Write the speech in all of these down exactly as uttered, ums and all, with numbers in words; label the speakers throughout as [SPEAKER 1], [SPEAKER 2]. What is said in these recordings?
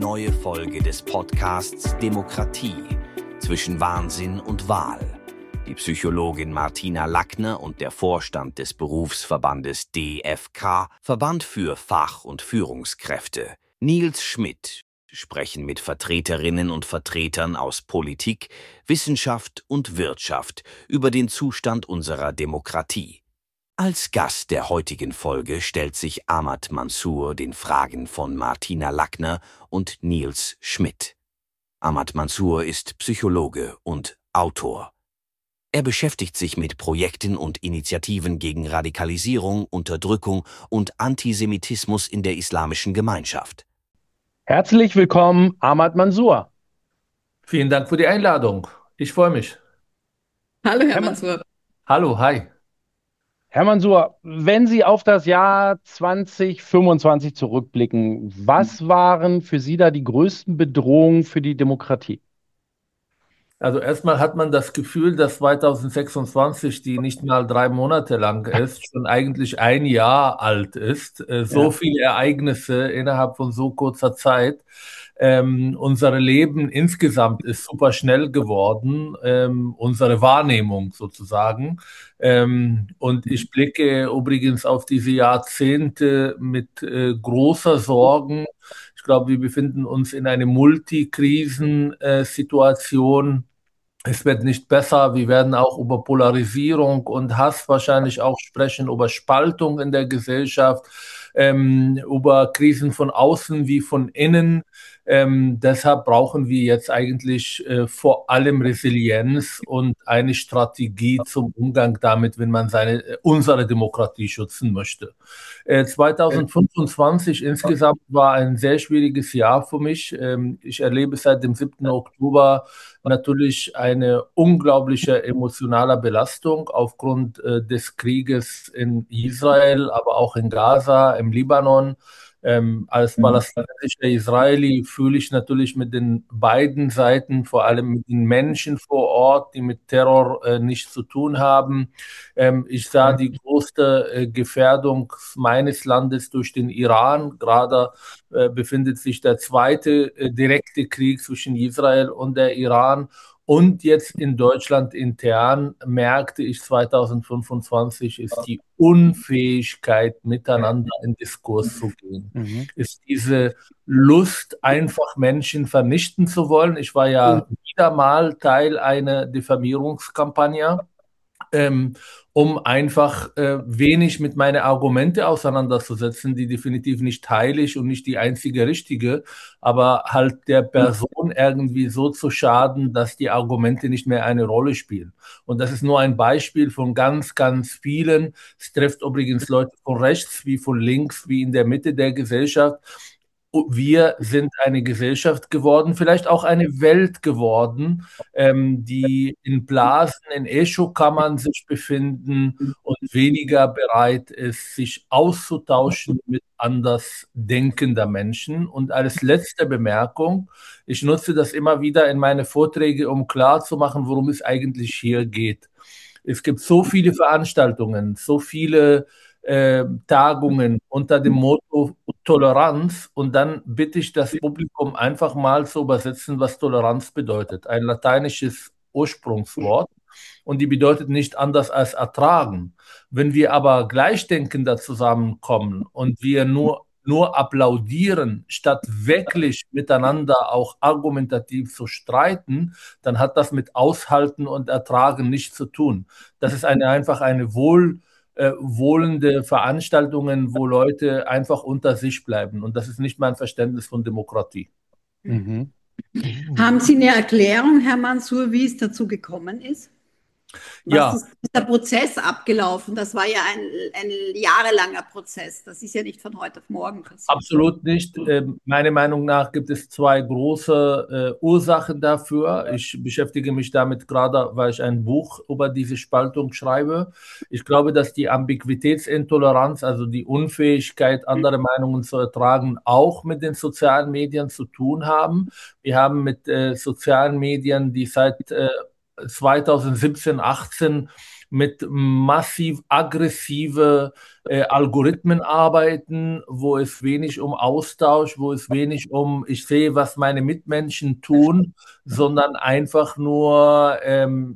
[SPEAKER 1] neue Folge des Podcasts Demokratie zwischen Wahnsinn und Wahl. Die Psychologin Martina Lackner und der Vorstand des Berufsverbandes D F K, Verband für Fach- und Führungskräfte, Nils Schmidt, sprechen mit Vertreterinnen und Vertretern aus Politik, Wissenschaft und Wirtschaft über den Zustand unserer Demokratie. Als Gast der heutigen Folge stellt sich Ahmad Mansour den Fragen von Martina Lackner und Nils Schmidt. Ahmad Mansour ist Psychologe und Autor. Er beschäftigt sich mit Projekten und Initiativen gegen Radikalisierung, Unterdrückung und Antisemitismus in der islamischen Gemeinschaft.
[SPEAKER 2] Herzlich willkommen, Ahmad Mansour.
[SPEAKER 3] Vielen Dank für die Einladung. Ich freue mich.
[SPEAKER 4] Hallo, Herr
[SPEAKER 2] Herr
[SPEAKER 4] Mansour.
[SPEAKER 3] Hallo, hi.
[SPEAKER 2] Herr Mansour, wenn Sie auf das Jahr zwanzig fünfundzwanzig zurückblicken, was waren für Sie da die größten Bedrohungen für die Demokratie?
[SPEAKER 3] Also erstmal hat man das Gefühl, dass zwanzig sechsundzwanzig, die nicht mal drei Monate lang ist, schon eigentlich ein Jahr alt ist. Äh, So
[SPEAKER 2] Ja.
[SPEAKER 3] viele Ereignisse innerhalb von so kurzer Zeit. Ähm, unser Leben insgesamt ist super schnell geworden, ähm, unsere Wahrnehmung sozusagen. Ähm, und ich blicke übrigens auf diese Jahrzehnte mit äh, großer Sorgen. Ich glaube, wir befinden uns in einer Multikrisen-Situation. Es wird nicht besser. Wir werden auch über Polarisierung und Hass wahrscheinlich auch sprechen, über Spaltung in der Gesellschaft, ähm, über Krisen von außen wie von innen. Ähm, deshalb brauchen wir jetzt eigentlich äh, vor allem Resilienz und eine Strategie zum Umgang damit, wenn man seine, äh, unsere Demokratie schützen möchte. Äh, zwanzig fünfundzwanzig insgesamt war ein sehr schwieriges Jahr für mich. Ähm, ich erlebe seit dem siebten Oktober natürlich eine unglaubliche emotionale Belastung aufgrund äh, des Krieges in Israel, aber auch in Gaza, im Libanon. Ähm, als palästinensischer Israeli fühle ich natürlich mit den beiden Seiten, vor allem mit den Menschen vor Ort, die mit Terror äh, nichts zu tun haben. Ähm, ich sah die größte äh, Gefährdung meines Landes durch den Iran. Gerade äh, befindet sich der zweite äh, direkte Krieg zwischen Israel und der Iran. Und jetzt in Deutschland intern merkte ich zwanzig fünfundzwanzig ist die Unfähigkeit, miteinander in Diskurs zu gehen.
[SPEAKER 2] Mhm.
[SPEAKER 3] Ist diese Lust, einfach Menschen vernichten zu wollen. Ich war ja wieder mal Teil einer Diffamierungskampagne. Ähm, um einfach äh, wenig mit meinen Argumente auseinanderzusetzen, die definitiv nicht heilig und nicht die einzige richtige, aber halt der Person irgendwie so zu schaden, dass die Argumente nicht mehr eine Rolle spielen. Und das ist nur ein Beispiel von ganz, ganz vielen. Es trifft übrigens Leute von rechts wie von links, wie in der Mitte der Gesellschaft. Wir sind eine Gesellschaft geworden, vielleicht auch eine Welt geworden, ähm, die in Blasen, in Echokammern sich befinden und weniger bereit ist, sich auszutauschen mit anders denkender Menschen. Und als letzte Bemerkung, ich nutze das immer wieder in meine Vorträge, um klarzumachen, worum es eigentlich hier geht. Es gibt so viele Veranstaltungen, so viele äh, Tagungen unter dem Motto Toleranz, und dann bitte ich das Publikum einfach mal zu übersetzen, was Toleranz bedeutet. Ein lateinisches Ursprungswort, und die bedeutet nicht anders als ertragen. Wenn wir aber gleichdenkender zusammenkommen und wir nur nur applaudieren, statt wirklich miteinander auch argumentativ zu streiten, dann hat das mit Aushalten und Ertragen nichts zu tun. Das ist eine, einfach eine wohl, äh, wohlende Veranstaltungen, wo Leute einfach unter sich bleiben. Und das ist nicht mein Verständnis von Demokratie.
[SPEAKER 2] Mhm.
[SPEAKER 4] Haben Sie eine Erklärung, Herr Mansour, wie es dazu gekommen ist? Was
[SPEAKER 3] Ja,
[SPEAKER 4] ist dieser Prozess abgelaufen? Das war ja ein, ein jahrelanger Prozess. Das ist ja nicht von heute auf morgen passiert.
[SPEAKER 3] absolut nicht. Ähm, meiner Meinung nach gibt es zwei große äh, Ursachen dafür. Ich beschäftige mich damit gerade, weil ich ein Buch über diese Spaltung schreibe. Ich glaube, dass die Ambiguitätsintoleranz, also die Unfähigkeit, andere Meinungen zu ertragen, auch mit den sozialen Medien zu tun haben. Wir haben mit äh, sozialen Medien, die seit äh, zwanzig siebzehn, achtzehn mit massiv aggressive äh, Algorithmen arbeiten, wo es wenig um Austausch, wo es wenig um, ich sehe, was meine Mitmenschen tun, sondern einfach nur ähm,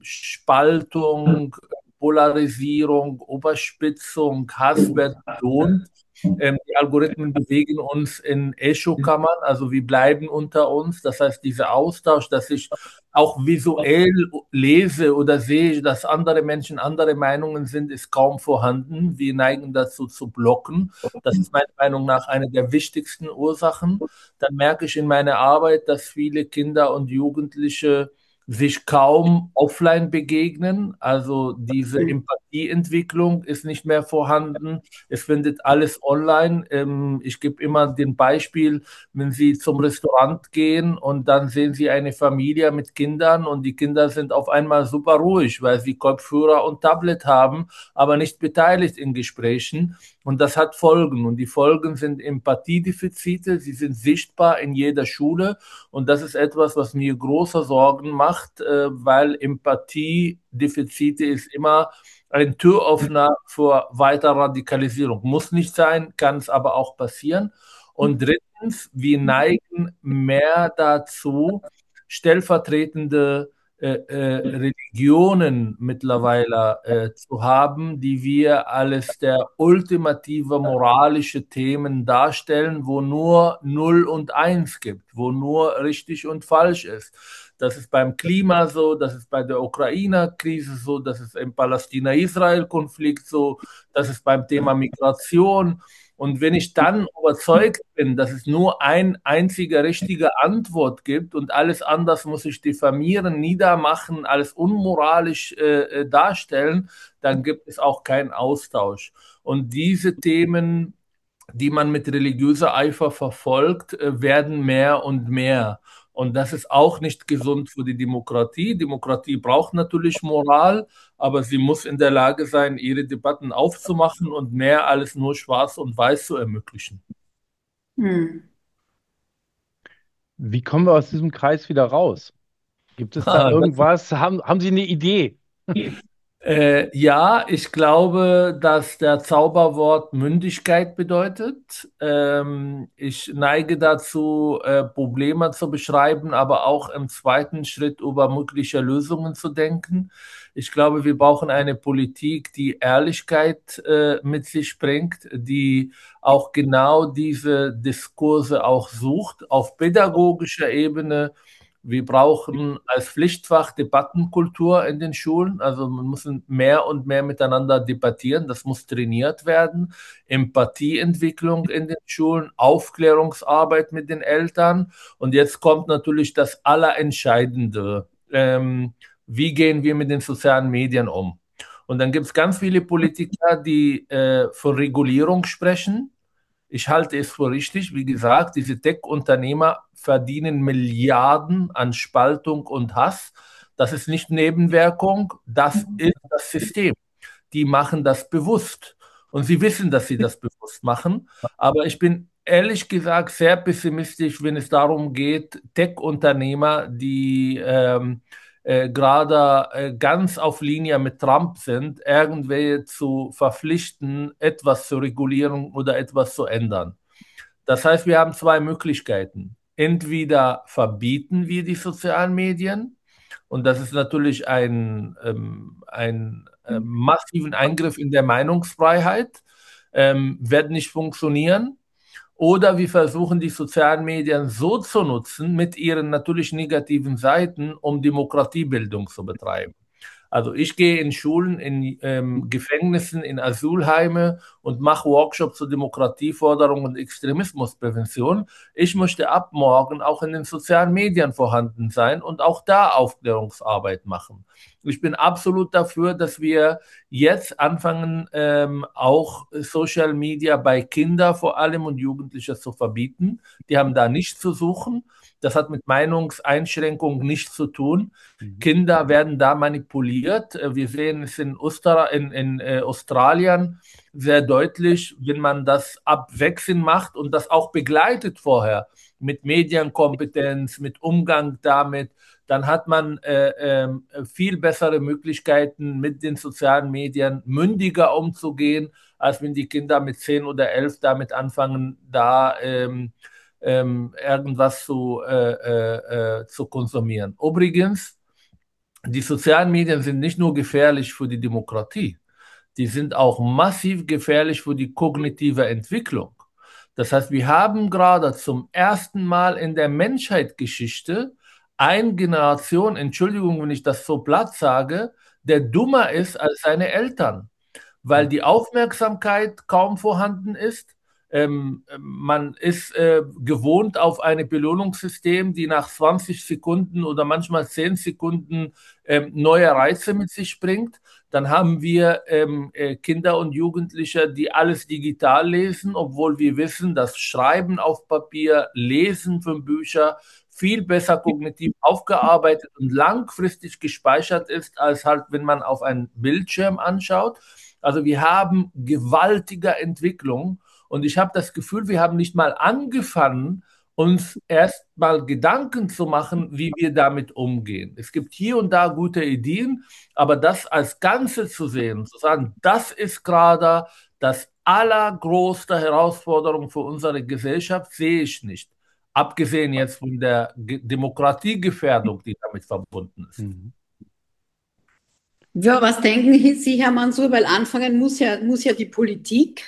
[SPEAKER 3] Spaltung, Polarisierung, Überspitzung, Hass wird belohnt. Ähm, die Algorithmen bewegen uns in Echokammern, also wir bleiben unter uns. Das heißt, dieser Austausch, dass ich auch visuell lese oder sehe, dass andere Menschen andere Meinungen sind, ist kaum vorhanden. Wir neigen dazu zu blocken. Das ist meiner Meinung nach eine der wichtigsten Ursachen. Dann merke ich in meiner Arbeit, dass viele Kinder und Jugendliche sich kaum offline begegnen. Also diese Empathieentwicklung ist nicht mehr vorhanden. Es findet alles online. Ähm, ich gebe immer den Beispiel, wenn Sie zum Restaurant gehen und dann sehen Sie eine Familie mit Kindern und die Kinder sind auf einmal super ruhig, weil sie Kopfhörer und Tablet haben, aber nicht beteiligt in Gesprächen. Und das hat Folgen. Und die Folgen sind Empathiedefizite. Sie sind sichtbar in jeder Schule. Und das ist etwas, was mir große Sorgen macht, äh, weil Empathiedefizite ist immer ein Türöffner für weitere Radikalisierung. Muss nicht sein, kann es aber auch passieren. Und drittens, wir neigen mehr dazu, stellvertretende äh, äh, Religionen mittlerweile äh, zu haben, die wir als der ultimative moralische Themen darstellen, wo nur Null und Eins gibt, wo nur richtig und falsch ist. Das ist beim Klima so, das ist bei der Ukraine-Krise so, das ist im Palästina-Israel-Konflikt so, das ist beim Thema Migration. Und wenn ich dann überzeugt bin, dass es nur ein einziger richtige Antwort gibt und alles anders muss ich diffamieren, niedermachen, alles unmoralisch äh, darstellen, dann gibt es auch keinen Austausch. Und diese Themen, die man mit religiöser Eifer verfolgt, äh, werden mehr und mehr. Und das ist auch nicht gesund für die Demokratie. Demokratie braucht natürlich Moral, aber sie muss in der Lage sein, ihre Debatten aufzumachen und mehr als nur Schwarz und Weiß zu ermöglichen.
[SPEAKER 4] Hm.
[SPEAKER 2] Wie kommen wir aus diesem Kreis wieder raus? Gibt es da
[SPEAKER 3] Ah, das
[SPEAKER 2] irgendwas? Haben, haben Sie eine Idee?
[SPEAKER 3] Äh, ja, ich glaube, dass der Zauberwort Mündigkeit bedeutet. Ähm, ich neige dazu, äh, Probleme zu beschreiben, aber auch im zweiten Schritt über mögliche Lösungen zu denken. Ich glaube, wir brauchen eine Politik, die Ehrlichkeit äh, mit sich bringt, die auch genau diese Diskurse auch sucht, auf pädagogischer Ebene. Wir brauchen als Pflichtfach Debattenkultur in den Schulen. Also man muss mehr und mehr miteinander debattieren. Das muss trainiert werden. Empathieentwicklung in den Schulen, Aufklärungsarbeit mit den Eltern. Und jetzt kommt natürlich das Allerentscheidende. Ähm, wie gehen wir mit den sozialen Medien um? Und dann gibt es ganz viele Politiker, die äh, von Regulierung sprechen. Ich halte es für richtig, wie gesagt, diese Tech-Unternehmer verdienen Milliarden an Spaltung und Hass. Das ist nicht Nebenwirkung, das ist das System. Die machen das bewusst und sie wissen, dass sie das bewusst machen. Aber ich bin ehrlich gesagt sehr pessimistisch, wenn es darum geht, Tech-Unternehmer, die ähm, äh, gerade äh, ganz auf Linie mit Trump sind, irgendwelche zu verpflichten, etwas zu regulieren oder etwas zu ändern. Das heißt, wir haben zwei Möglichkeiten. Entweder verbieten wir die sozialen Medien, und das ist natürlich ein, ähm, ein äh, massiven Eingriff in der Meinungsfreiheit, ähm, wird nicht funktionieren. Oder wir versuchen, die sozialen Medien so zu nutzen, mit ihren natürlich negativen Seiten, um Demokratiebildung zu betreiben. Also ich gehe in Schulen, in ähm, Gefängnissen, in Asylheime und mache Workshops zur Demokratieforderung und Extremismusprävention. Ich möchte ab morgen auch in den sozialen Medien vorhanden sein und auch da Aufklärungsarbeit machen. Ich bin absolut dafür, dass wir jetzt anfangen, ähm, auch Social Media bei Kindern vor allem und Jugendlichen zu verbieten. Die haben da nichts zu suchen. Das hat mit Meinungseinschränkung nichts zu tun. Mhm. Kinder werden da manipuliert. Wir sehen es in, Ostra in, in äh, Australien, sehr deutlich, wenn man das abwechselnd macht und das auch begleitet vorher mit Medienkompetenz, mit Umgang damit, dann hat man äh, äh, viel bessere Möglichkeiten, mit den sozialen Medien mündiger umzugehen, als wenn die Kinder mit zehn oder elf damit anfangen, da ähm, ähm, irgendwas zu, äh, äh, äh, zu konsumieren. Übrigens, die sozialen Medien sind nicht nur gefährlich für die Demokratie, die sind auch massiv gefährlich für die kognitive Entwicklung. Das heißt, wir haben gerade zum ersten Mal in der Menschheitsgeschichte eine Generation, Entschuldigung, wenn ich das so platt sage, der dummer ist als seine Eltern, weil die Aufmerksamkeit kaum vorhanden ist. Ähm, man ist äh, gewohnt auf ein Belohnungssystem, die nach zwanzig Sekunden oder manchmal zehn Sekunden ähm, neue Reize mit sich bringt. Dann haben wir ähm, äh, Kinder und Jugendliche, die alles digital lesen, obwohl wir wissen, dass Schreiben auf Papier, Lesen von Büchern viel besser kognitiv aufgearbeitet und langfristig gespeichert ist, als halt, wenn man auf einen Bildschirm anschaut. Also wir haben gewaltige Entwicklung und ich habe das Gefühl, wir haben nicht mal angefangen, uns erst mal Gedanken zu machen, wie wir damit umgehen. Es gibt hier und da gute Ideen, aber das als Ganze zu sehen, zu sagen, das ist gerade das allergrößte Herausforderung für unsere Gesellschaft, sehe ich nicht. Abgesehen jetzt von der Ge- Demokratiegefährdung, die damit verbunden ist.
[SPEAKER 2] Mhm.
[SPEAKER 4] Ja, was denken Sie, Herr Mansour? Weil anfangen muss ja, muss ja die Politik.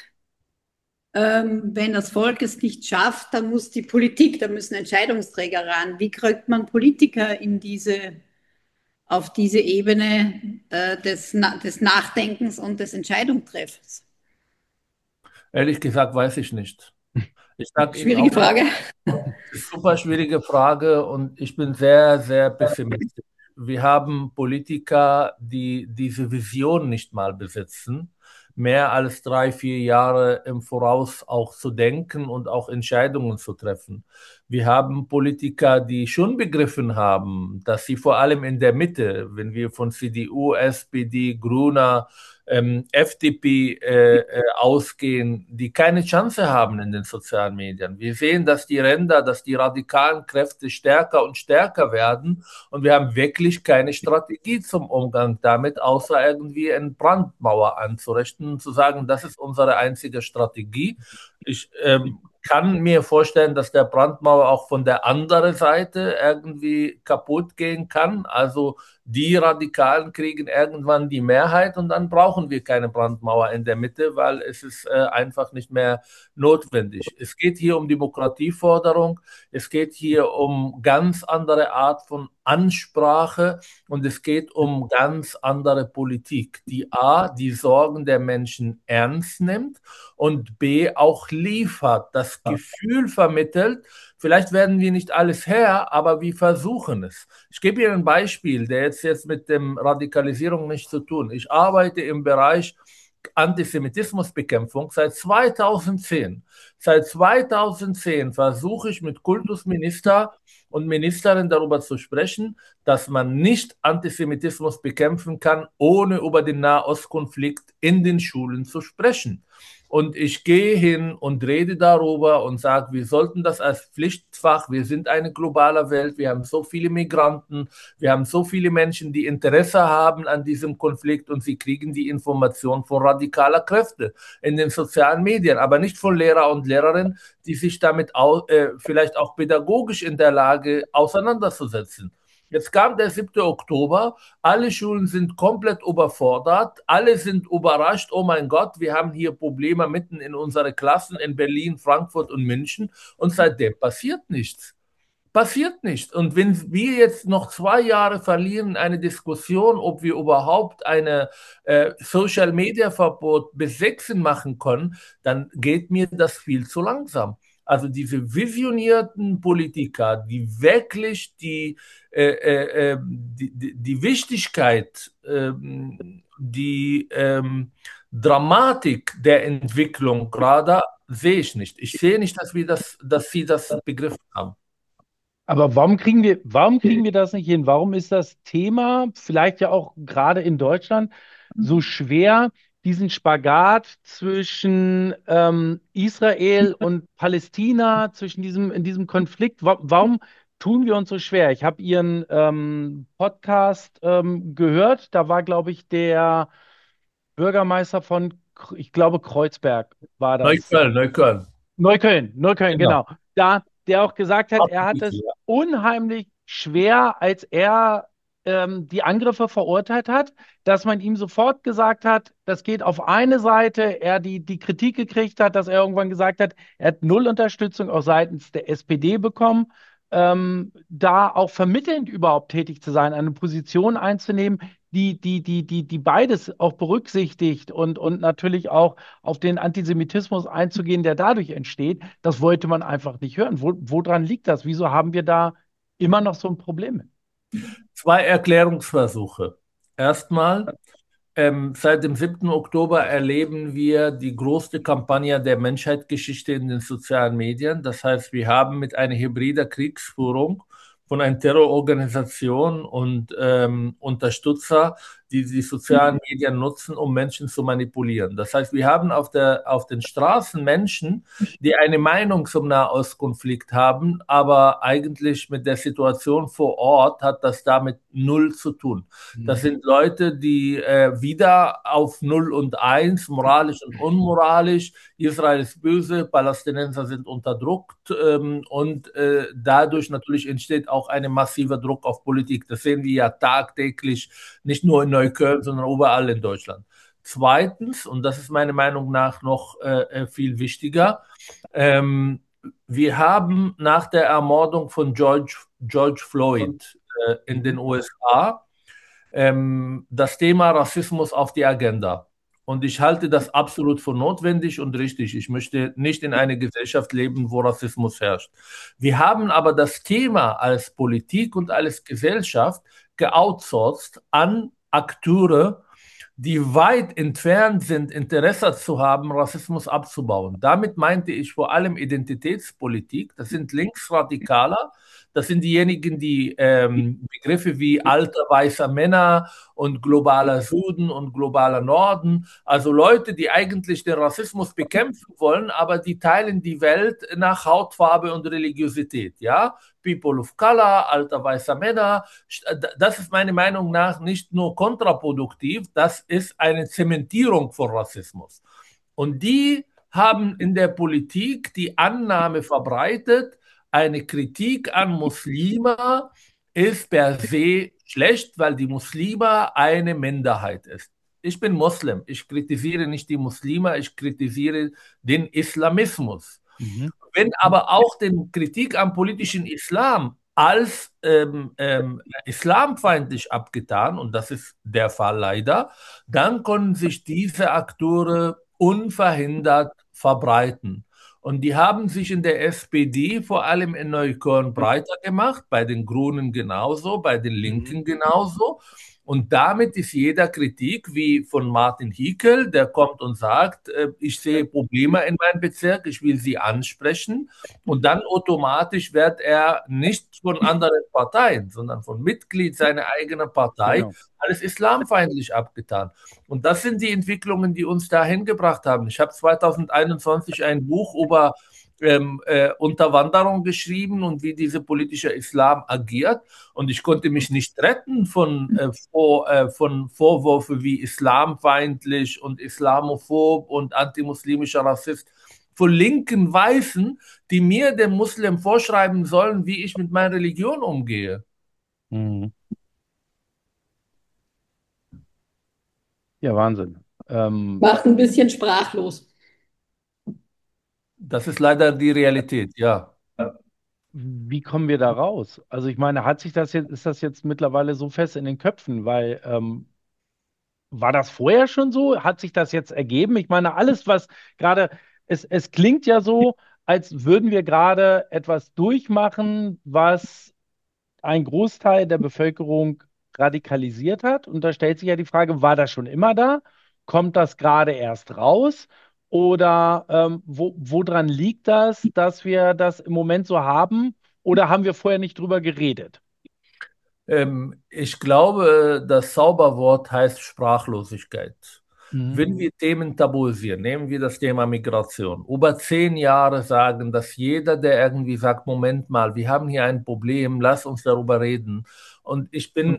[SPEAKER 4] Ähm, wenn das Volk es nicht schafft, dann muss die Politik, da müssen Entscheidungsträger ran. Wie kriegt man Politiker in diese, auf diese Ebene äh, des, Na- des Nachdenkens und des Entscheidungstreffens?
[SPEAKER 3] Ehrlich gesagt, weiß ich nicht. Ich sage Ihnen
[SPEAKER 4] Schwierige
[SPEAKER 3] auch,
[SPEAKER 4] Frage.
[SPEAKER 3] super schwierige Frage und ich bin sehr, sehr pessimistisch. Wir haben Politiker, die diese Vision nicht mal besitzen, mehr als drei, vier Jahre im Voraus auch zu denken und auch Entscheidungen zu treffen. Wir haben Politiker, die schon begriffen haben, dass sie vor allem in der Mitte, wenn wir von C D U, S P D, Grüner, ähm, F D P äh, äh, ausgehen, die keine Chance haben in den sozialen Medien. Wir sehen, dass die Ränder, dass die radikalen Kräfte stärker und stärker werden und wir haben wirklich keine Strategie zum Umgang damit, außer irgendwie eine Brandmauer anzurichten und zu sagen, das ist unsere einzige Strategie. Ich ähm, kann mir vorstellen, dass der Brandmauer auch von der anderen Seite irgendwie kaputt gehen kann. Also die Radikalen kriegen irgendwann die Mehrheit und dann brauchen wir keine Brandmauer in der Mitte, weil es ist äh, einfach nicht mehr notwendig. Es geht hier um Demokratieforderung, es geht hier um ganz andere Art von Ansprache und es geht um ganz andere Politik, die A, die Sorgen der Menschen ernst nimmt und B, auch liefert, das Gefühl vermittelt, vielleicht werden wir nicht alles Herr, aber wir versuchen es. Ich gebe Ihnen ein Beispiel, der jetzt, jetzt mit dem Radikalisierung nichts zu tun. Ich arbeite im Bereich Antisemitismusbekämpfung seit zweitausendzehn. Seit zweitausendzehn versuche ich mit Kultusminister und Ministerin darüber zu sprechen, dass man nicht Antisemitismus bekämpfen kann, ohne über den Nahostkonflikt in den Schulen zu sprechen. Und ich gehe hin und rede darüber und sage, wir sollten das als Pflichtfach, wir sind eine globale Welt, wir haben so viele Migranten, wir haben so viele Menschen, die Interesse haben an diesem Konflikt und sie kriegen die Information von radikaler Kräfte in den sozialen Medien, aber nicht von Lehrer und Lehrerinnen, die sich damit auch, äh, vielleicht auch pädagogisch in der Lage auseinanderzusetzen. Jetzt kam der siebte Oktober, alle Schulen sind komplett überfordert, alle sind überrascht, oh mein Gott, wir haben hier Probleme mitten in unsere Klassen in Berlin, Frankfurt und München und seitdem passiert nichts. Passiert nicht. Und wenn wir jetzt noch zwei Jahre verlieren, eine Diskussion, ob wir überhaupt eine äh, Social-Media-Verbot bis sechzehn machen können, dann geht mir das viel zu langsam. Also diese visionierten Politiker, die wirklich die, äh, äh, äh, die, die, die Wichtigkeit, ähm, die ähm, Dramatik der Entwicklung gerade sehe ich nicht. Ich sehe nicht, dass wir das, dass sie das begriffen haben.
[SPEAKER 2] Aber warum kriegen wir, warum kriegen wir das nicht hin? Warum ist das Thema, vielleicht ja auch gerade in Deutschland, so schwer, diesen Spagat zwischen ähm, Israel und Palästina, zwischen diesem, in diesem Konflikt. Wa warum tun wir uns so schwer? Ich habe Ihren ähm, Podcast ähm, gehört. Da war, glaube ich, der Bürgermeister von, K- ich glaube, Kreuzberg war das.
[SPEAKER 3] Neukölln, Neukölln.
[SPEAKER 2] Neukölln, Neukölln,
[SPEAKER 3] Genau.
[SPEAKER 2] genau. Da, der auch gesagt hat, er hat es
[SPEAKER 3] Ja.
[SPEAKER 2] unheimlich schwer, als er ähm, die Angriffe verurteilt hat, dass man ihm sofort gesagt hat, das geht auf eine Seite, er die, die Kritik gekriegt hat, dass er irgendwann gesagt hat, er hat null Unterstützung auch seitens der S P D bekommen, ähm, da auch vermittelnd überhaupt tätig zu sein, eine Position einzunehmen, die, die, die, die, die beides auch berücksichtigt und, und natürlich auch auf den Antisemitismus einzugehen, der dadurch entsteht, das wollte man einfach nicht hören. Wo, woran liegt das? Wieso haben wir da immer noch so ein Problem mit?
[SPEAKER 3] Zwei Erklärungsversuche. Erstmal, ähm, seit dem siebten Oktober erleben wir die größte Kampagne der Menschheitsgeschichte in den sozialen Medien. Das heißt, wir haben mit einer hybriden Kriegsführung von einer Terrororganisation und ähm, Unterstützer, die die sozialen Medien nutzen, um Menschen zu manipulieren. Das heißt, wir haben auf der, auf den Straßen Menschen, die eine Meinung zum Nahostkonflikt haben, aber eigentlich mit der Situation vor Ort hat das damit null zu tun. Das sind Leute, die äh, wieder auf null und eins, moralisch und unmoralisch, Israel ist böse, Palästinenser sind unterdrückt ähm, und äh, dadurch natürlich entsteht auch ein massiver Druck auf Politik. Das sehen wir ja tagtäglich, nicht nur in Neukölln, sondern überall in Deutschland. Zweitens, und das ist meiner Meinung nach noch äh, viel wichtiger, ähm, wir haben nach der Ermordung von George, George Floyd äh, in den U S A ähm, das Thema Rassismus auf die Agenda. Und ich halte das absolut für notwendig und richtig. Ich möchte nicht in einer Gesellschaft leben, wo Rassismus herrscht. Wir haben aber das Thema als Politik und als Gesellschaft geoutsourced an Akteure, die weit entfernt sind, Interesse zu haben, Rassismus abzubauen. Damit meinte ich vor allem Identitätspolitik. Das sind Linksradikaler. Das sind diejenigen, die ähm, Begriffe wie alter weißer Männer und globaler Süden und globaler Norden, also Leute, die eigentlich den Rassismus bekämpfen wollen, aber die teilen die Welt nach Hautfarbe und Religiosität. Ja, People of Color, alter weißer Männer. Das ist meiner Meinung nach nicht nur kontraproduktiv, das ist eine Zementierung von Rassismus. Und die haben in der Politik die Annahme verbreitet, eine Kritik an Muslime ist per se schlecht, weil die Muslime eine Minderheit ist. Ich bin Muslim, ich kritisiere nicht die Muslime, ich kritisiere den Islamismus. Mhm. Wenn aber auch die Kritik am politischen Islam als ähm, ähm, islamfeindlich abgetan, und das ist der Fall leider, dann können sich diese Akteure unverhindert verbreiten. Und die haben sich in der S P D, vor allem in Neukölln, breiter gemacht, bei den Grünen genauso, bei den Linken genauso. Und damit ist jeder Kritik, wie von Martin Hickel, der kommt und sagt, äh, ich sehe Probleme in meinem Bezirk, ich will sie ansprechen. Und dann automatisch wird er nicht von anderen Parteien, sondern von Mitglied seiner eigenen Partei, genau, alles islamfeindlich abgetan. Und das sind die Entwicklungen, die uns dahin gebracht haben. Ich habe zweitausendeinundzwanzig ein Buch über Ähm, äh, Unterwanderung geschrieben und wie dieser politische Islam agiert. Und ich konnte mich nicht retten von, äh, vor, äh, von Vorwürfen wie islamfeindlich und islamophob und antimuslimischer Rassist von linken Weißen, die mir, dem Muslim, vorschreiben sollen, wie ich mit meiner Religion umgehe.
[SPEAKER 2] Mhm. Ja, Wahnsinn. Ähm,
[SPEAKER 4] Macht ein bisschen sprachlos.
[SPEAKER 3] Das ist leider die Realität, ja.
[SPEAKER 2] Wie kommen wir da raus? Also ich meine, hat sich das jetzt, ist das jetzt mittlerweile so fest in den Köpfen? Weil ähm, war das vorher schon so? Hat sich das jetzt ergeben? Ich meine, alles, was gerade, es, es klingt ja so, als würden wir gerade etwas durchmachen, was ein Großteil der Bevölkerung radikalisiert hat. Und da stellt sich ja die Frage, war das schon immer da? Kommt das gerade erst raus? Oder ähm, wo, woran liegt das, dass wir das im Moment so haben? Oder haben wir vorher nicht drüber geredet?
[SPEAKER 3] Ähm, ich glaube, das Zauberwort heißt Sprachlosigkeit.
[SPEAKER 2] Mhm.
[SPEAKER 3] Wenn wir Themen tabuisieren, nehmen wir das Thema Migration, über zehn Jahre sagen, dass jeder, der irgendwie sagt, Moment mal, wir haben hier ein Problem, lass uns darüber reden. Und ich bin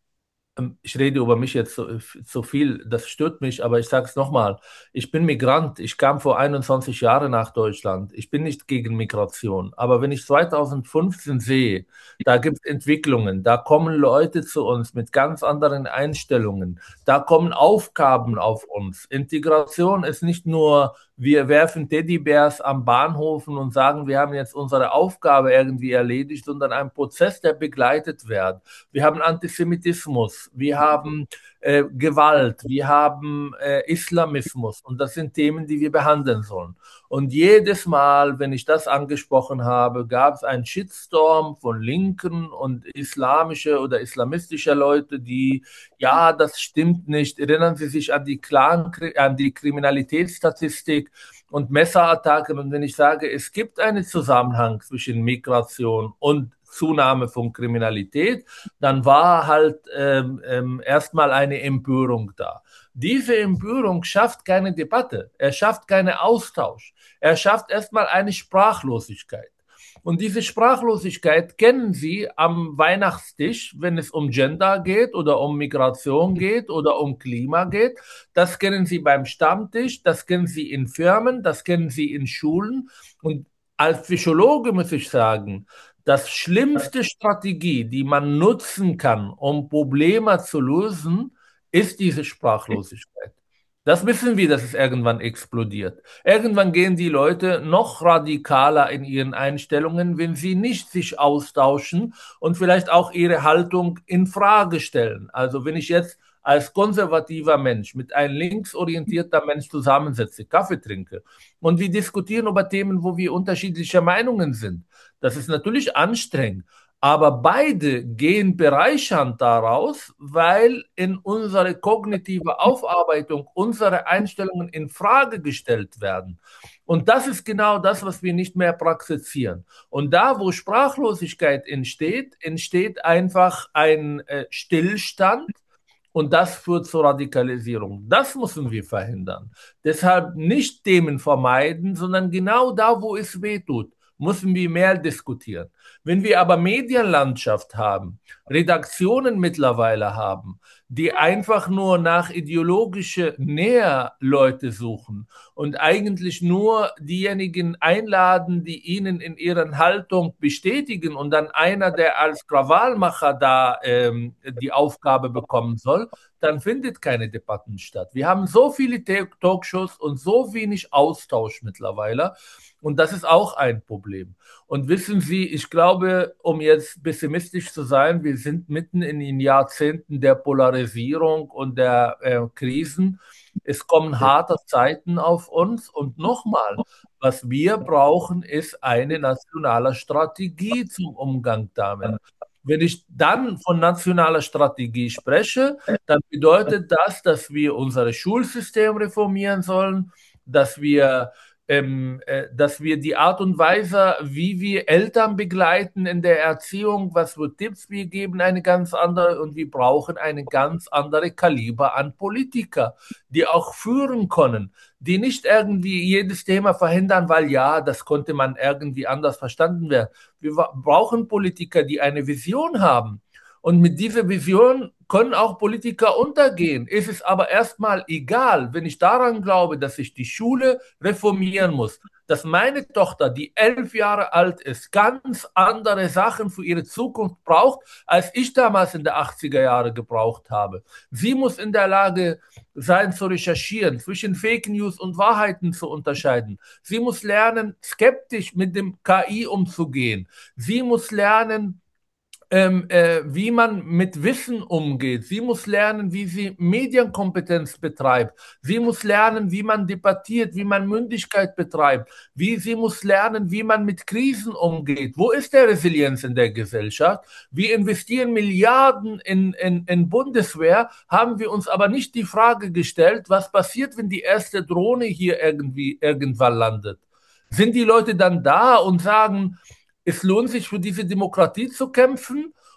[SPEAKER 3] ähm, Ich rede über mich jetzt so, so viel, das stört mich, aber ich sage es nochmal, ich bin Migrant, ich kam vor einundzwanzig Jahren nach Deutschland, ich bin nicht gegen Migration, aber wenn ich zweitausendfünfzehn sehe, da gibt es Entwicklungen, da kommen Leute zu uns mit ganz anderen Einstellungen, da kommen Aufgaben auf uns. Integration ist nicht nur, wir werfen Teddybärs am Bahnhofen und sagen, wir haben jetzt unsere Aufgabe irgendwie erledigt, sondern ein Prozess, der begleitet wird. Wir haben Antisemitismus, wir haben äh, Gewalt, wir haben äh, Islamismus und das sind Themen, die wir behandeln sollen. Und jedes Mal, wenn ich das angesprochen habe, gab es einen Shitstorm von linken und islamische oder islamistische Leute, die, ja, das stimmt nicht. Erinnern Sie sich an die, Clan, an die Kriminalitätsstatistik und Messerattacken. Und wenn ich sage, es gibt einen Zusammenhang zwischen Migration und Zunahme von Kriminalität, dann war halt ähm, ähm, erstmal eine Empörung da. Diese Empörung schafft keine Debatte, er schafft keinen Austausch, er schafft erstmal eine Sprachlosigkeit. Und diese Sprachlosigkeit kennen Sie am Weihnachtstisch, wenn es um Gender geht oder um Migration geht oder um Klima geht. Das kennen Sie beim Stammtisch, das kennen Sie in Firmen, das kennen Sie in Schulen. Und als Psychologe muss ich sagen, das schlimmste Strategie, die man nutzen kann, um Probleme zu lösen, ist diese Sprachlosigkeit. Das wissen wir, dass es irgendwann explodiert. Irgendwann gehen die Leute noch radikaler in ihren Einstellungen, wenn sie nicht sich austauschen und vielleicht auch ihre Haltung in Frage stellen. Also wenn ich jetzt als konservativer Mensch mit einem linksorientierter Mensch zusammensetze, Kaffee trinke und wir diskutieren über Themen, wo wir unterschiedlicher Meinungen sind, das ist natürlich anstrengend. Aber beide gehen bereichernd daraus, weil in unsere kognitive Aufarbeitung unsere Einstellungen in Frage gestellt werden. Und das ist genau das, was wir nicht mehr praktizieren. Und da, wo Sprachlosigkeit entsteht, entsteht einfach ein äh, Stillstand. Und das führt zur Radikalisierung. Das müssen wir verhindern. Deshalb nicht Themen vermeiden, sondern genau da, wo es weh tut, müssen wir mehr diskutieren. Wenn wir aber Medienlandschaft haben, Redaktionen mittlerweile haben, die einfach nur nach ideologische Nähe Leute suchen und eigentlich nur diejenigen einladen, die ihnen in ihren Haltung bestätigen und dann einer, der als Krawallmacher da ähm, die Aufgabe bekommen soll, dann findet keine Debatten statt. Wir haben so viele Talkshows und so wenig Austausch mittlerweile. Und das ist auch ein Problem. Und wissen Sie, ich glaube, um jetzt pessimistisch zu sein, wir sind mitten in den Jahrzehnten der Polarisierung und der äh, Krisen. Es kommen harte Zeiten auf uns. Und nochmal, was wir brauchen, ist eine nationale Strategie zum Umgang damit. Wenn ich dann von nationaler Strategie spreche, dann bedeutet das, dass wir unser Schulsystem reformieren sollen, dass wir ähm, äh, dass wir die Art und Weise, wie wir Eltern begleiten in der Erziehung, was für Tipps wir geben, eine ganz andere, und wir brauchen eine ganz andere Kaliber an Politiker, die auch führen können, die nicht irgendwie jedes Thema verhindern, weil ja, das konnte man irgendwie anders verstanden werden. Wir brauchen Politiker, die eine Vision haben. Und mit dieser Vision können auch Politiker untergehen. Es ist aber erstmal egal, wenn ich daran glaube, dass ich die Schule reformieren muss, dass meine Tochter, die elf Jahre alt ist, ganz andere Sachen für ihre Zukunft braucht, als ich damals in der achtziger Jahre gebraucht habe. Sie muss in der Lage sein zu recherchieren, zwischen Fake News und Wahrheiten zu unterscheiden. Sie muss lernen, skeptisch mit dem K I umzugehen. Sie muss lernen, Ähm, äh, wie man mit Wissen umgeht. Sie muss lernen, wie sie Medienkompetenz betreibt. Sie muss lernen, wie man debattiert, wie man Mündigkeit betreibt. Wie sie muss lernen, wie man mit Krisen umgeht. Wo ist der Resilienz in der Gesellschaft? Wir investieren Milliarden in, in, in Bundeswehr, haben wir uns aber nicht die Frage gestellt, was passiert, wenn die erste Drohne hier irgendwie irgendwann landet? Sind die Leute dann da und sagen, es lohnt sich für diese Demokratie zu kämpfen?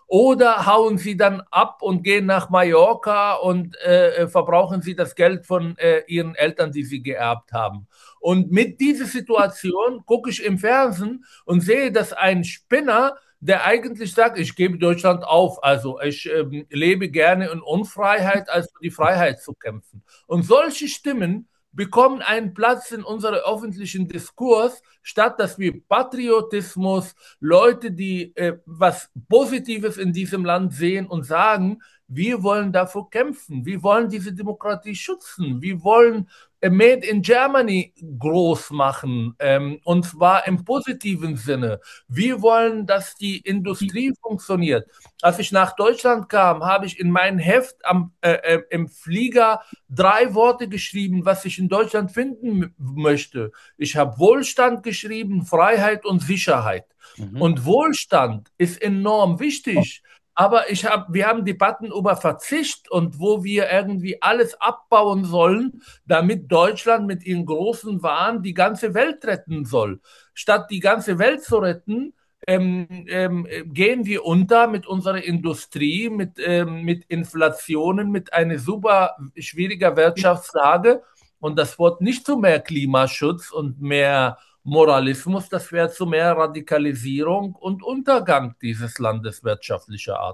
[SPEAKER 3] Oder hauen Sie dann ab und gehen nach Mallorca und äh, verbrauchen Sie das Geld von äh, Ihren Eltern, die Sie geerbt haben? Und mit dieser Situation gucke ich im Fernsehen und sehe, dass ein Spinner, der eigentlich sagt, ich gebe Deutschland auf, also ich ähm, lebe gerne in Unfreiheit, als für die Freiheit zu kämpfen. Und solche Stimmen bekommen einen Platz in unserem öffentlichen Diskurs, statt dass wir Patriotismus, Leute, die äh, was Positives in diesem Land sehen und sagen, wir wollen dafür kämpfen, wir wollen diese Demokratie schützen, wir wollen äh, Made in Germany groß machen, ähm, und zwar im positiven Sinne. Wir wollen, dass die Industrie funktioniert. Als ich nach Deutschland kam, habe ich in mein Heft am, äh, äh, im Flieger drei Worte geschrieben, was ich in Deutschland finden möchte. Ich habe Wohlstand geschrieben, Freiheit und Sicherheit.
[SPEAKER 2] Mhm.
[SPEAKER 3] Und Wohlstand ist enorm wichtig. Aber ich hab, wir haben Debatten über Verzicht und wo wir irgendwie alles abbauen sollen, damit Deutschland mit ihren großen Waren die ganze Welt retten soll. Statt die ganze Welt zu retten, ähm, ähm, gehen wir unter mit unserer Industrie, mit, ähm, mit Inflationen, mit einer super schwieriger Wirtschaftslage. Und das wird nicht zu mehr Klimaschutz und mehr Moralismus, das wäre zu mehr Radikalisierung und Untergang dieses Landes wirtschaftlicher Art.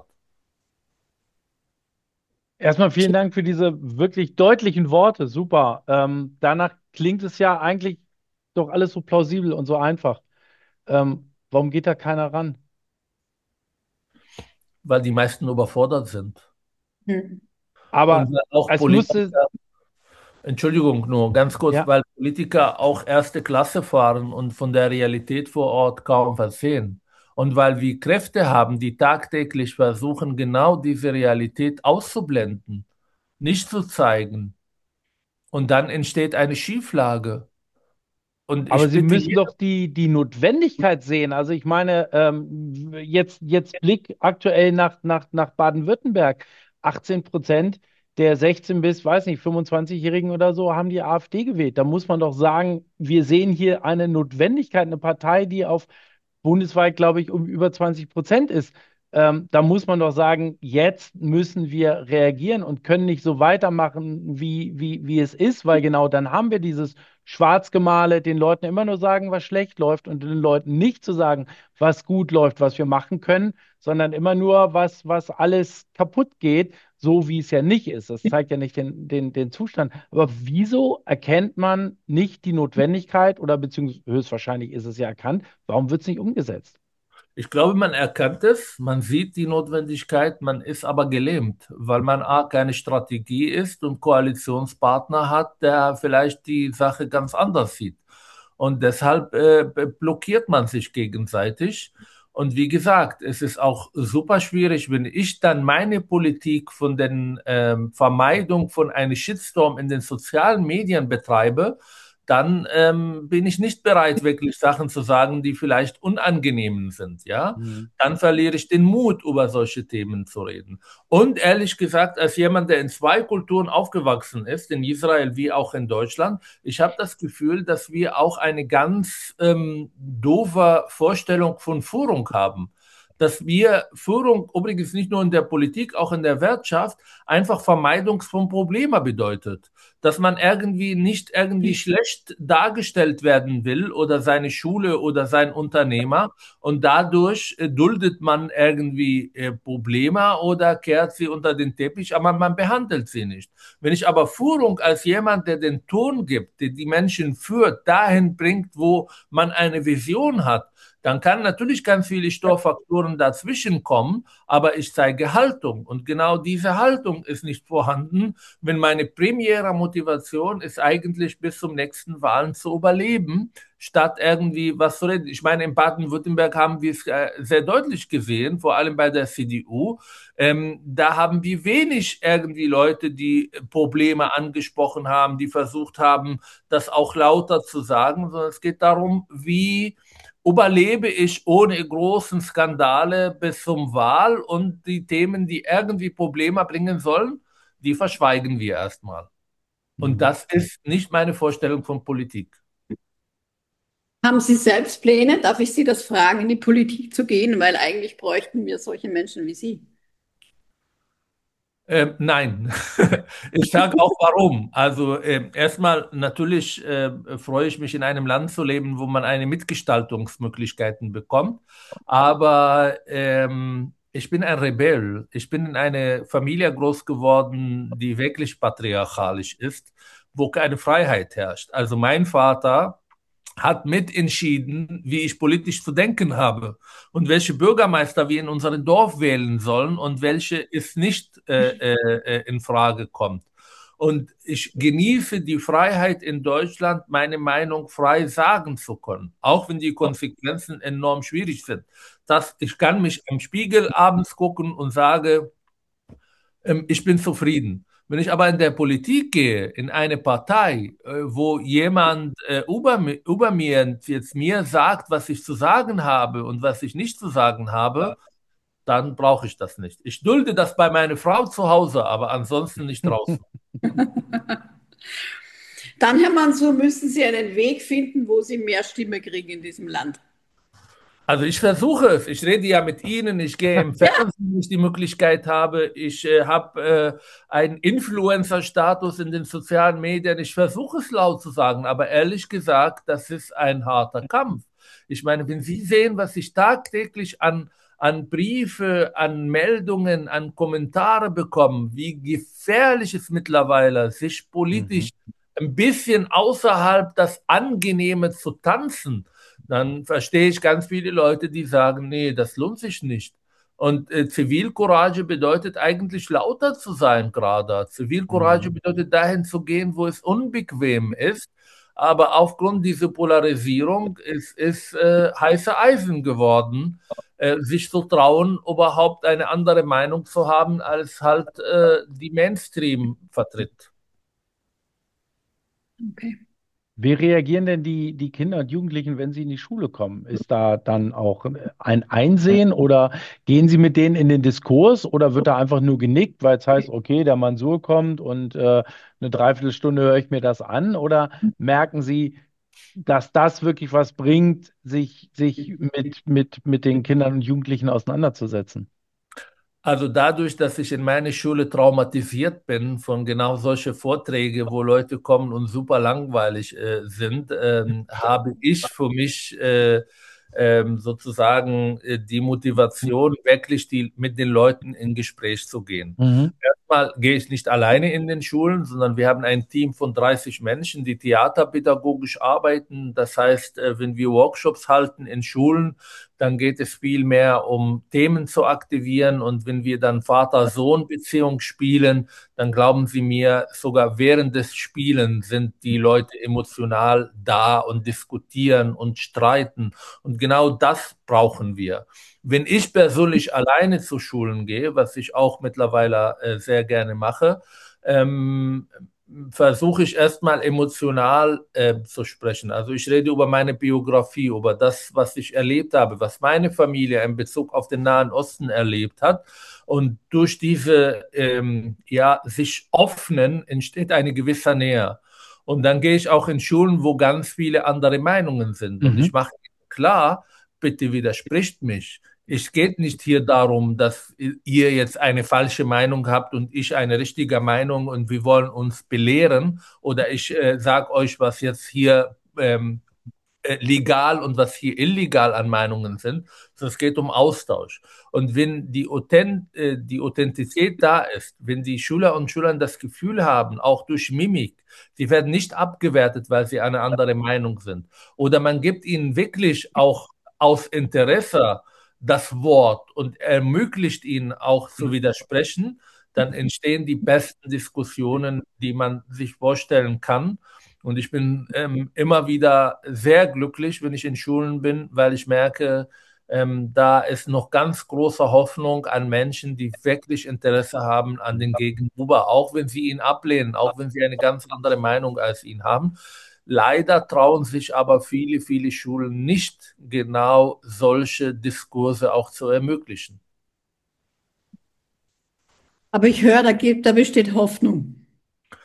[SPEAKER 2] Erstmal vielen Dank für diese wirklich deutlichen Worte. Super. Ähm, danach klingt es ja eigentlich doch alles so plausibel und so einfach. Ähm, warum geht da keiner ran?
[SPEAKER 3] Weil die meisten überfordert sind.
[SPEAKER 4] Hm.
[SPEAKER 3] Und
[SPEAKER 2] Aber
[SPEAKER 3] weil auch
[SPEAKER 2] es
[SPEAKER 3] Politiker,
[SPEAKER 2] musste,
[SPEAKER 3] Entschuldigung, nur ganz kurz,
[SPEAKER 2] ja,
[SPEAKER 3] weil Politiker auch erste Klasse fahren und von der Realität vor Ort kaum was sehen. Und weil wir Kräfte haben, die tagtäglich versuchen, genau diese Realität auszublenden, nicht zu zeigen. Und dann entsteht eine Schieflage. Und
[SPEAKER 2] aber
[SPEAKER 3] ich
[SPEAKER 2] Sie
[SPEAKER 3] bitte
[SPEAKER 2] müssen
[SPEAKER 3] jeden,
[SPEAKER 2] doch die, die Notwendigkeit sehen. Also ich meine, ähm, jetzt, jetzt Blick aktuell nach, nach, nach Baden-Württemberg. achtzehn Prozent der sechzehn bis, weiß nicht, fünfundzwanzig-Jährigen oder so haben die AfD gewählt. Da muss man doch sagen, wir sehen hier eine Notwendigkeit, eine Partei, die auf bundesweit, glaube ich, um über zwanzig Prozent ist. Ähm, da muss man doch sagen, jetzt müssen wir reagieren und können nicht so weitermachen, wie, wie, wie es ist, weil genau dann haben wir dieses Schwarzgemale, den Leuten immer nur sagen, was schlecht läuft und den Leuten nicht zu sagen, was gut läuft, was wir machen können, sondern immer nur, was, was alles kaputt geht, so wie es ja nicht ist. Das zeigt ja nicht den, den, den Zustand. Aber wieso erkennt man nicht die Notwendigkeit oder beziehungsweise höchstwahrscheinlich ist es ja erkannt, warum wird es nicht umgesetzt?
[SPEAKER 3] ich glaube, man erkennt es, man sieht die Notwendigkeit, man ist aber gelähmt, weil man A, keine Strategie ist und Koalitionspartner hat, der vielleicht die Sache ganz anders sieht. Und deshalb äh, blockiert man sich gegenseitig. Und wie gesagt, es ist auch super schwierig, wenn ich dann meine Politik von den ähm, Vermeidung von einem Shitstorm in den sozialen Medien betreibe, dann ähm, bin ich nicht bereit, wirklich Sachen zu sagen, die vielleicht unangenehm sind, ja.
[SPEAKER 2] Mhm.
[SPEAKER 3] Dann verliere ich den Mut, über solche Themen zu reden. Und ehrlich gesagt, als jemand, der in zwei Kulturen aufgewachsen ist, in Israel wie auch in Deutschland, ich habe das Gefühl, dass wir auch eine ganz ähm, doofe Vorstellung von Führung haben. Dass wir Führung, übrigens nicht nur in der Politik, auch in der Wirtschaft, einfach Vermeidung von Problemen bedeutet. Dass man irgendwie nicht irgendwie schlecht dargestellt werden will oder seine Schule oder sein Unternehmer und dadurch äh, duldet man irgendwie äh, Probleme oder kehrt sie unter den Teppich, aber man behandelt sie nicht. Wenn ich aber Führung als jemand, der den Ton gibt, der die Menschen führt, dahin bringt, wo man eine Vision hat, dann kann natürlich ganz viele Störfaktoren dazwischen kommen, aber ich zeige Haltung. Und genau diese Haltung ist nicht vorhanden, wenn meine primäre Motivation ist eigentlich bis zum nächsten Wahlen zu überleben, statt irgendwie was zu reden. Ich meine, in Baden-Württemberg haben wir es äh, sehr deutlich gesehen, vor allem bei der C D U. Ähm, da haben wir wenig irgendwie Leute, die Probleme angesprochen haben, die versucht haben, das auch lauter zu sagen, sondern es geht darum, wie überlebe ich ohne großen Skandale bis zum Wahl und die Themen, die irgendwie Probleme bringen sollen, die verschweigen wir erstmal. Und
[SPEAKER 2] Mhm.
[SPEAKER 3] das ist nicht meine Vorstellung von Politik.
[SPEAKER 4] Haben Sie selbst Pläne? Darf ich Sie das fragen, in die Politik zu gehen? Weil eigentlich bräuchten wir solche Menschen wie Sie.
[SPEAKER 3] Ähm, nein, ich sage auch warum. Also ähm, erstmal natürlich äh, freue ich mich in einem Land zu leben, wo man eine Mitgestaltungsmöglichkeiten bekommt. Aber ähm, ich bin ein Rebell. Ich bin in einer Familie groß geworden, die wirklich patriarchalisch ist, wo keine Freiheit herrscht. Also mein Vater hat mitentschieden, wie ich politisch zu denken habe und welche Bürgermeister wir in unserem Dorf wählen sollen und welche es nicht äh, äh, in Frage kommt. Und ich genieße die Freiheit in Deutschland, meine Meinung frei sagen zu können, auch wenn die Konsequenzen enorm schwierig sind. Das, ich kann mich im Spiegel abends gucken und sage, ähm, ich bin zufrieden. Wenn ich aber in der Politik gehe, in eine Partei, äh, wo jemand äh, über, mi- über mir jetzt mir sagt, was ich zu sagen habe und was ich nicht zu sagen habe, dann brauche ich das nicht. Ich dulde das bei meiner Frau zu Hause, aber ansonsten nicht draußen.
[SPEAKER 4] Dann, Herr Mansur, müssen Sie einen Weg finden, wo Sie mehr Stimme kriegen in diesem Land.
[SPEAKER 3] Also ich versuche es. Ich rede ja mit Ihnen, ich gehe im
[SPEAKER 4] Ja,
[SPEAKER 3] Fernsehen, wenn ich die Möglichkeit habe. Ich äh, habe äh, einen Influencer-Status in den sozialen Medien. Ich versuche es laut zu sagen, aber ehrlich gesagt, das ist ein harter Kampf. Ich meine, wenn Sie sehen, was ich tagtäglich an, an Briefe, an Meldungen, an Kommentare bekomme, wie gefährlich es mittlerweile sich politisch
[SPEAKER 2] Mhm.
[SPEAKER 3] ein bisschen außerhalb das Angenehme zu tanzen, dann verstehe ich ganz viele Leute, die sagen, nee, das lohnt sich nicht. Und äh, Zivilcourage bedeutet eigentlich lauter zu sein gerade. Zivilcourage
[SPEAKER 2] Mhm.
[SPEAKER 3] bedeutet dahin zu gehen, wo es unbequem ist. Aber aufgrund dieser Polarisierung ist es äh, heiße Eisen geworden, äh, sich zu trauen, überhaupt eine andere Meinung zu haben, als halt äh, die Mainstream vertritt.
[SPEAKER 4] okay.
[SPEAKER 2] Wie reagieren denn die, die Kinder und Jugendlichen, wenn sie in die Schule kommen? Ist da dann auch ein Einsehen oder gehen sie mit denen in den Diskurs oder wird da einfach nur genickt, weil es heißt, okay, der Mansur kommt und äh, eine Dreiviertelstunde höre ich mir das an? Oder merken sie, dass das wirklich was bringt, sich, sich mit, mit, mit den Kindern und Jugendlichen auseinanderzusetzen?
[SPEAKER 3] Also dadurch, dass ich in meiner Schule traumatisiert bin von genau solche Vorträge, wo Leute kommen und super langweilig äh, sind, ähm, habe ich für mich äh, ähm, sozusagen äh, die Motivation, wirklich die, mit den Leuten in Gespräch zu gehen.
[SPEAKER 2] Mhm.
[SPEAKER 3] Erstmal gehe ich nicht alleine in den Schulen, sondern wir haben ein Team von dreißig Menschen, die theaterpädagogisch arbeiten. Das heißt, äh, wenn wir Workshops halten in Schulen, dann geht es viel mehr um Themen zu aktivieren. Und wenn wir dann Vater-Sohn-Beziehung spielen, dann glauben Sie mir, sogar während des Spielen sind die Leute emotional da und diskutieren und streiten. Und genau das brauchen wir. Wenn ich persönlich alleine zu Schulen gehe, was ich auch mittlerweile äh, sehr gerne mache, ähm, versuche ich erstmal emotional äh, zu sprechen. Also ich rede über meine Biografie, über das, was ich erlebt habe, was meine Familie in Bezug auf den Nahen Osten erlebt hat. Und durch diese ähm, ja, sich öffnen entsteht eine gewisse Nähe. Und dann gehe ich auch in Schulen, wo ganz viele andere Meinungen sind. Und
[SPEAKER 2] Mhm.
[SPEAKER 3] ich mache klar, bitte widerspricht mich. Es geht nicht hier darum, dass ihr jetzt eine falsche Meinung habt und ich eine richtige Meinung und wir wollen uns belehren oder ich äh, sage euch, was jetzt hier ähm, äh, legal und was hier illegal an Meinungen sind, sondern es geht um Austausch. Und wenn die, Authent äh, die Authentizität da ist, wenn die Schüler und Schüler das Gefühl haben, auch durch Mimik, sie werden nicht abgewertet, weil sie eine andere Meinung sind, oder man gibt ihnen wirklich auch aus Interesse das Wort und ermöglicht ihnen auch zu widersprechen, dann entstehen die besten Diskussionen, die man sich vorstellen kann. Und ich bin ähm, immer wieder sehr glücklich, wenn ich in Schulen bin, weil ich merke, ähm, da ist noch ganz große Hoffnung an Menschen, die wirklich Interesse haben an den Gegenüber, auch wenn sie ihn ablehnen, auch wenn sie eine ganz andere Meinung als ihn haben. Leider trauen sich aber viele, viele Schulen nicht, genau solche Diskurse auch zu ermöglichen.
[SPEAKER 4] Aber ich höre, da gibt, da besteht Hoffnung.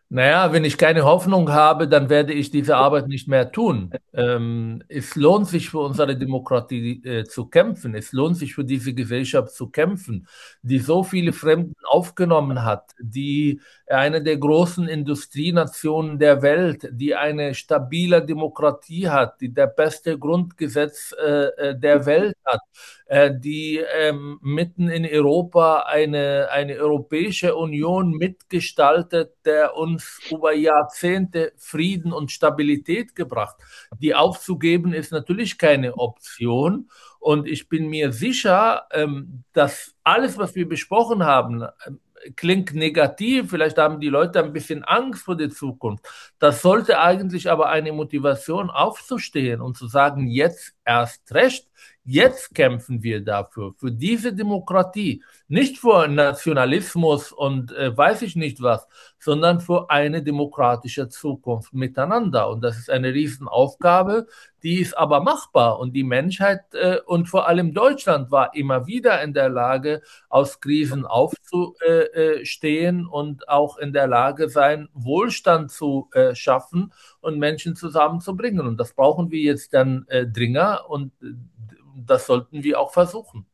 [SPEAKER 3] Naja, wenn ich keine Hoffnung habe, dann werde ich diese Arbeit nicht mehr tun. Ähm, es lohnt sich für unsere Demokratie äh, zu kämpfen. Es lohnt sich für diese Gesellschaft zu kämpfen, die so viele Fremden aufgenommen hat, die eine der großen Industrienationen der Welt, die eine stabile Demokratie hat, die der beste Grundgesetz äh, äh, der Welt hat, äh, die ähm, mitten in Europa eine, eine Europäische Union mitgestaltet, der uns über Jahrzehnte Frieden und Stabilität gebracht. Die aufzugeben ist natürlich keine Option. Und ich bin mir sicher, ähm, dass alles, was wir besprochen haben, ähm, klingt negativ, vielleicht haben die Leute ein bisschen Angst vor der Zukunft. Das sollte eigentlich aber eine Motivation aufzustehen und zu sagen, jetzt erst recht, jetzt kämpfen wir dafür, für diese Demokratie, nicht für Nationalismus und äh, weiß ich nicht was, sondern für eine demokratische Zukunft miteinander. Und das ist eine Riesenaufgabe, die ist aber machbar. Und die Menschheit äh, und vor allem Deutschland war immer wieder in der Lage, aus Krisen aufzustehen und auch in der Lage sein, Wohlstand zu äh, schaffen und Menschen zusammenzubringen. Und das brauchen wir jetzt dann äh, dringender und äh, das sollten wir auch versuchen.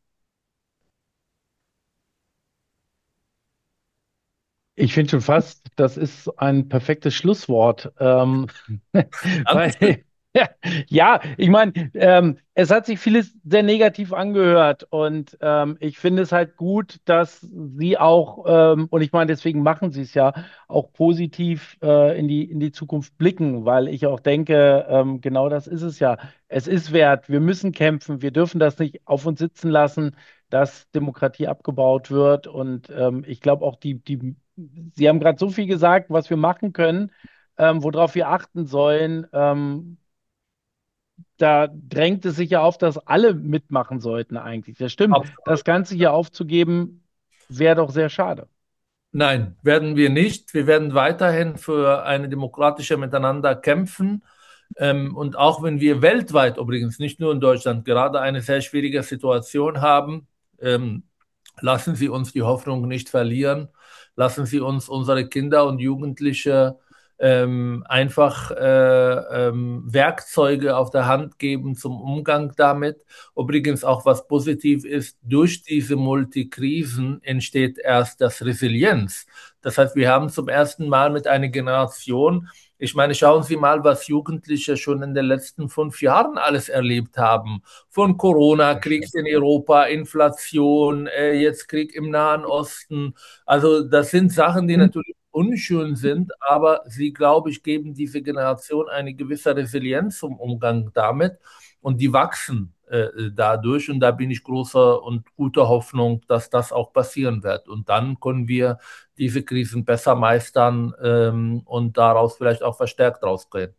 [SPEAKER 2] Ich finde schon fast, das ist ein perfektes Schlusswort. Ähm, weil, ja, ich meine, ähm, es hat sich vieles sehr negativ angehört und ähm, ich finde es halt gut, dass Sie auch, ähm, und ich meine, deswegen machen Sie es ja, auch positiv äh, in die, in die Zukunft blicken, weil ich auch denke, ähm, genau das ist es ja. Es ist wert, wir müssen kämpfen, wir dürfen das nicht auf uns sitzen lassen, dass Demokratie abgebaut wird und ähm, ich glaube auch die, die Sie haben gerade so viel gesagt, was wir machen können, ähm, worauf wir achten sollen. Ähm, da drängt es sich ja auf, dass alle mitmachen sollten eigentlich. Das stimmt.
[SPEAKER 3] Absolut.
[SPEAKER 2] Das Ganze hier aufzugeben, wäre doch sehr schade.
[SPEAKER 3] Nein, werden wir nicht. Wir werden weiterhin für eine demokratische Miteinander kämpfen. Ähm, und auch wenn wir weltweit, übrigens nicht nur in Deutschland, gerade eine sehr schwierige Situation haben, ähm, lassen Sie uns die Hoffnung nicht verlieren. Lassen Sie uns unsere Kinder und Jugendliche ähm, einfach äh, ähm, Werkzeuge auf der Hand geben zum Umgang damit. Übrigens auch was positiv ist, durch diese Multikrisen entsteht erst das Resilienz. Das heißt, wir haben zum ersten Mal mit einer Generation, ich meine, schauen Sie mal, was Jugendliche schon in den letzten fünf Jahren alles erlebt haben. Von Corona, Krieg in Europa, Inflation, äh, jetzt Krieg im Nahen Osten. Also das sind Sachen, die natürlich unschön sind, aber sie, glaube ich, geben diese Generation eine gewisse Resilienz zum Umgang damit und die wachsen äh, dadurch und da bin ich großer und guter Hoffnung, dass das auch passieren wird und dann können wir diese Krisen besser meistern ähm, und daraus vielleicht auch verstärkt rausgehen.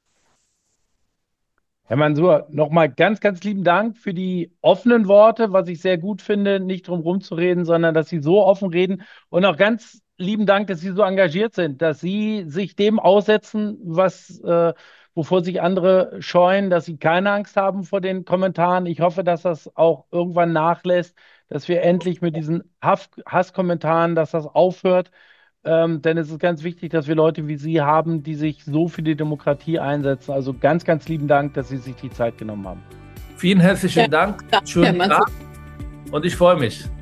[SPEAKER 2] Herr Mansour, nochmal ganz, ganz lieben Dank für die offenen Worte, was ich sehr gut finde, nicht drum rumzureden, sondern dass Sie so offen reden und auch ganz lieben Dank, dass Sie so engagiert sind, dass Sie sich dem aussetzen, was, äh, wovor sich andere scheuen, dass Sie keine Angst haben vor den Kommentaren. Ich hoffe, dass das auch irgendwann nachlässt, dass wir endlich mit diesen Hass Hasskommentaren, dass das aufhört. Ähm, denn es ist ganz wichtig, dass wir Leute wie Sie haben, die sich so für die Demokratie einsetzen. Also ganz, ganz lieben Dank, dass Sie sich die Zeit genommen haben.
[SPEAKER 3] Vielen herzlichen
[SPEAKER 4] Ja,
[SPEAKER 3] Dank.
[SPEAKER 4] danke,
[SPEAKER 3] Schönen
[SPEAKER 4] Mansour.
[SPEAKER 3] Tag und ich freue mich.